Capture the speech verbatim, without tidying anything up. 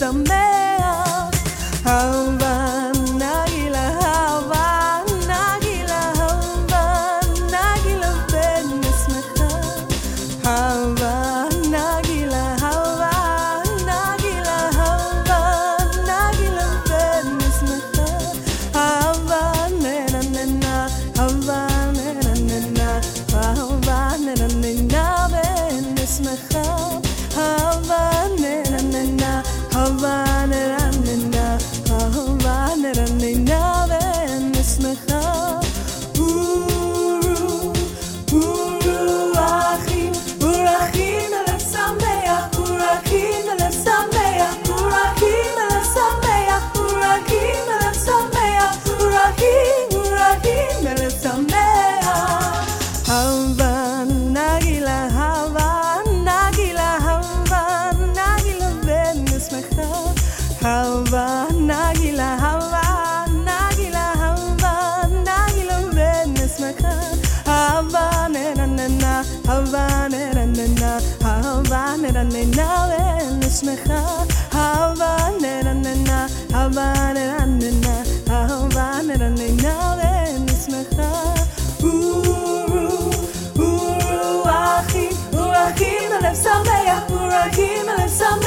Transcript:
שמח. אהבה נגילה, אהבה נגילה, אהבה נגילה ונשמחה. אהבה נגילה, אהבה נגילה, אהבה נגילה ונשמחה. אהבה נננה, אהבה נננה, אהבה נננה ונשמחה. אהבה נננה, אהבה נננה, אהבה נננה ונשמחה. אורו, אורו אחים, אורחים הלב שמח, אורחים הלב שמח, אורחים הלב שמח, אורחים הלב שמח, אורחים, אורחים הלב שמח. אהבה נגילה, אהבה נגילה, אהבה נגילה ונשמחה. אהבה נגילה, אהבה נגילה, אהבה נגילה ונשמחה. אהבה נננה, אהבה נננה, אהבה נננה ונשמחה. אהבה נננה, אהבה נננה, אהבה נננה ונשמחה. אורו, אורו אחים, אורחים הלב שמח, אורחים הלב שמח.